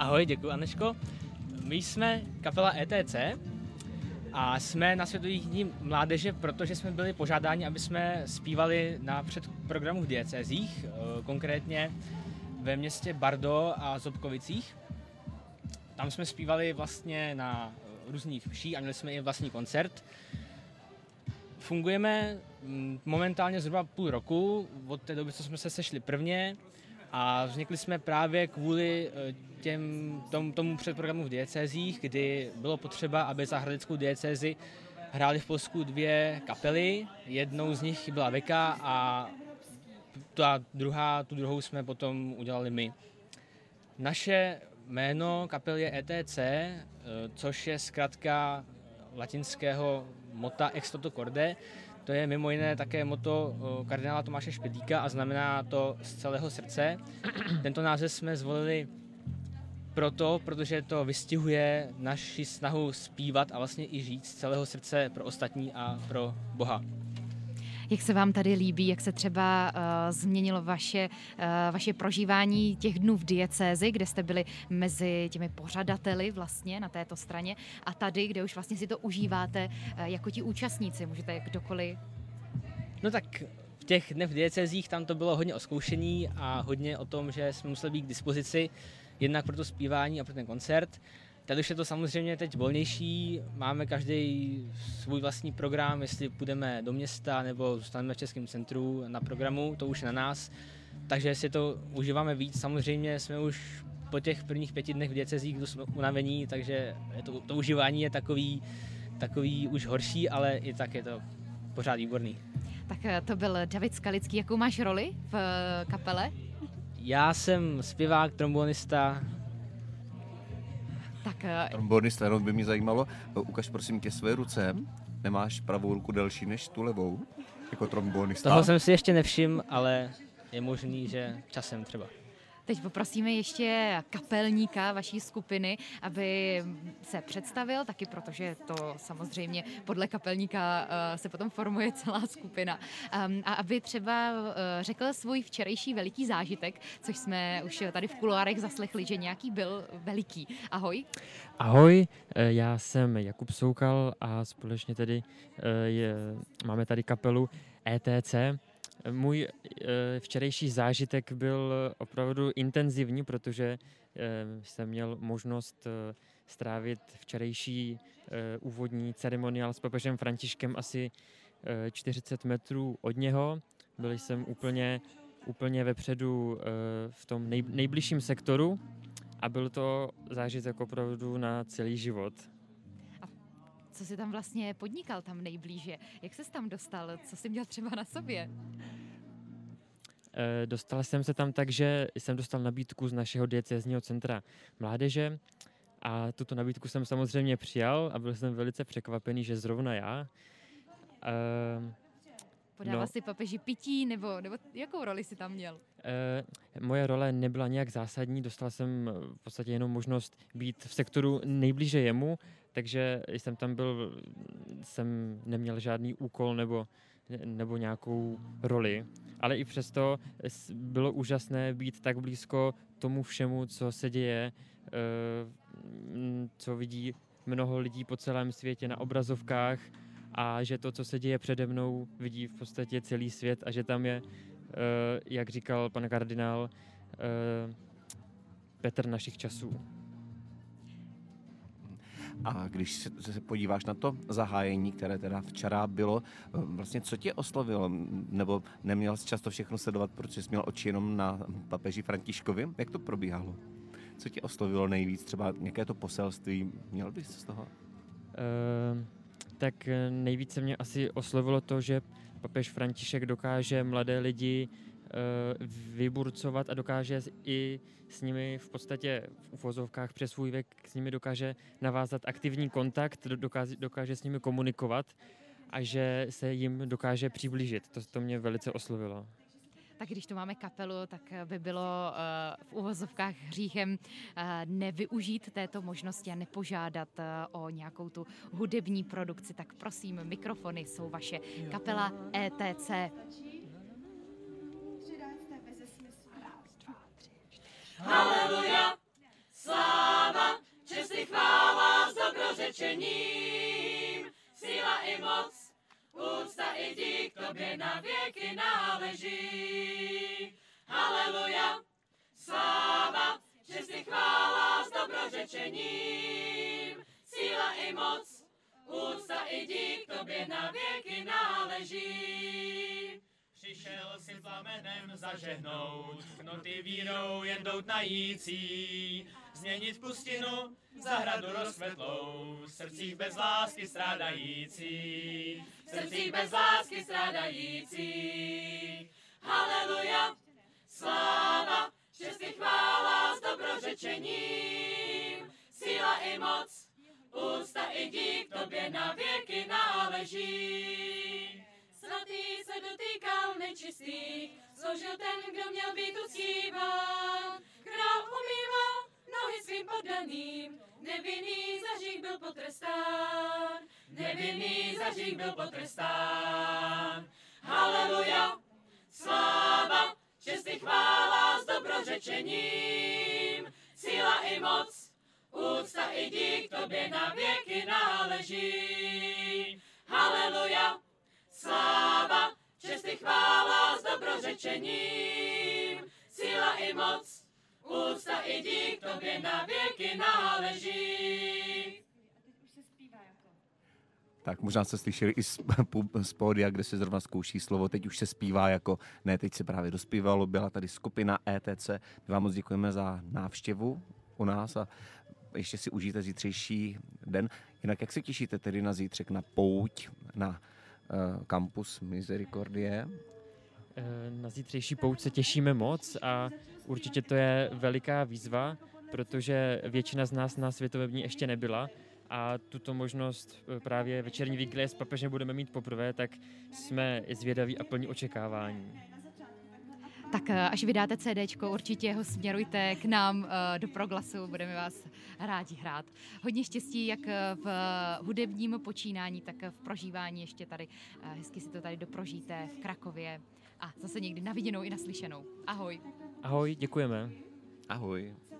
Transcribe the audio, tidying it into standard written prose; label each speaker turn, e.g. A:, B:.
A: Ahoj, děkuji Aneško. My jsme kapela ETC a jsme na Světových dní mládeže, protože jsme byli požádáni, aby jsme zpívali na předprogramu v diecézích, konkrétně ve městě Bardo a Zobkovicích. Tam jsme zpívali vlastně na různých mších a měli jsme i vlastní koncert. Fungujeme momentálně zhruba půl roku, od té doby, co jsme se sešli prvně, a vznikli jsme právě kvůli tomu předprogramu v diecézích, kdy bylo potřeba, aby za hradeckou diecézi hráli v Polsku dvě kapely. Jednou z nich byla Veka a tu druhou jsme potom udělali my. Naše jméno kapely je ETC, což je zkratka latinského mota Ex toto corde. To je mimo jiné také motto kardinála Tomáše Špedíka a znamená to z celého srdce. Tento název jsme zvolili protože to vystihuje naši snahu zpívat a vlastně i žít z celého srdce pro ostatní a pro Boha.
B: Jak se vám tady líbí, jak se třeba změnilo vaše prožívání těch dnů v diecézi, kde jste byli mezi těmi pořadateli vlastně na této straně a tady, kde už vlastně si to užíváte jako ti účastníci, můžete kdokoliv?
A: No tak v těch dnech v diecézích tam to bylo hodně o zkoušení a hodně o tom, že jsme museli být k dispozici jednak pro to zpívání a pro ten koncert. Tady už je to samozřejmě teď volnější, máme každý svůj vlastní program, jestli půjdeme do města nebo zůstaneme v Českém centru na programu, to už je na nás. Takže si to užíváme víc, samozřejmě jsme už po těch prvních 5 dnech v diecézích unavení, takže to užívání je takový už horší, ale i tak je to pořád výborný.
B: Tak to byl David Skalický, jakou máš roli v kapele?
A: Já jsem zpěvák, trombonista.
C: Trombonista, jenom by mě zajímalo, ukaž prosím tě své ruce, nemáš pravou ruku delší než tu levou, jako trombonista?
A: Toho jsem si ještě nevšiml, ale je možný, že časem třeba.
B: Teď poprosíme ještě kapelníka vaší skupiny, aby se představil, taky protože to samozřejmě podle kapelníka se potom formuje celá skupina. A aby třeba řekl svůj včerejší veliký zážitek, což jsme už tady v kuloárech zaslechli, že nějaký byl veliký. Ahoj.
D: Ahoj, já jsem Jakub Soukal a společně tedy máme tady kapelu ETC. Můj včerejší zážitek byl opravdu intenzivní, protože jsem měl možnost strávit včerejší úvodní ceremoniál s papežem Františkem asi 40 metrů od něho. Byl jsem úplně vepředu v tom nejbližším sektoru a byl to zážitek opravdu na celý život.
B: Co jsi tam vlastně podnikal tam nejblíže? Jak ses tam dostal? Co jsi měl třeba na sobě?
D: Dostal jsem se tam tak, že jsem dostal nabídku z našeho diecézního centra mládeže a tuto nabídku jsem samozřejmě přijal a byl jsem velice překvapený, že zrovna já.
B: Podával si papeži pití nebo jakou roli jsi tam měl?
D: Moje role nebyla nějak zásadní, dostal jsem v podstatě jenom možnost být v sektoru nejblíže jemu, takže jsem neměl žádný úkol nebo nějakou roli, ale i přesto bylo úžasné být tak blízko tomu všemu, co se děje, co vidí mnoho lidí po celém světě na obrazovkách a že to, co se děje přede mnou, vidí v podstatě celý svět a že tam je, jak říkal pan kardinál, Petr našich časů.
C: A když se podíváš na to zahájení, které teda včera bylo, vlastně co tě oslovilo? Nebo neměl jsi často všechno sledovat, protože jsi měl oči jenom na papeži Františkovi? Jak to probíhalo? Co tě oslovilo nejvíc? Třeba nějaké to poselství? Měl bys z toho?
D: Tak nejvíce mě asi oslovilo to, že papež František dokáže mladé lidi vyburcovat a dokáže i s nimi v podstatě v uvozovkách přes svůj věk s nimi dokáže navázat aktivní kontakt, dokáže s nimi komunikovat a že se jim dokáže přiblížit. To mě velice oslovilo.
B: Tak když tu máme kapelu, tak by bylo v uvozovkách hříchem nevyužít této možnosti a nepožádat o nějakou tu hudební produkci. Tak prosím, mikrofony jsou vaše. Kapela ETC.
E: Haleluja, sláva řečením, síla i moc, úcta i dík tobě na věky náleží. Haleluja, sláva, čest i chvála s dobrořečením, síla i moc, úcta i dík tobě na věky náleží.
F: Přišel si plamenem zažehnout, knoty vírou jen doutnající, změnit pustinu v zahradu rozkvetlou, v srdcích bez lásky strádající,
E: v srdcích bez lásky strádající. Haleluja, sláva, čest i chvála s dobrořečením, síla i moc, úcta i dík tobě na věky náleží. Svatý se dotýkal nečistých, složil ten, kdo měl být uctíván. Král umýval nohy svým poddaným, nevinný za hřích byl potrestán. Nevinný za hřích byl potrestán. Haleluja, sláva, čest i chvála s dobrořečením, síla i moc, úcta i dík tobě na věky náleží. Haleluja, sláva, čest i chvála s dobrořečením, síla i moc, úcta i dík tobě na věky náleží.
C: Tak možná jste slyšeli i z pódia, kde se zrovna zkouší slovo, teď už se zpívá jako, ne, teď se právě dospívalo, byla tady skupina ETC. My vám moc děkujeme za návštěvu u nás a ještě si užijte zítřejší den. Jinak jak se těšíte tedy na zítřek, na pouť, na kampus Misericordie?
D: Na zítřejší pouť se těšíme moc a určitě to je veliká výzva, protože většina z nás na světovém dní ještě nebyla a tuto možnost právě večerní vigilie s papežem budeme mít poprvé, tak jsme zvědaví a plní očekávání.
B: Tak až vydáte CDčko, určitě ho směrujte k nám do Proglasu, budeme vás rádi hrát. Hodně štěstí jak v hudebním počínání, tak v prožívání ještě tady. Hezky si to tady doprožijte v Krakově a zase někdy na viděnou i naslyšenou. Ahoj.
D: Ahoj, děkujeme.
C: Ahoj.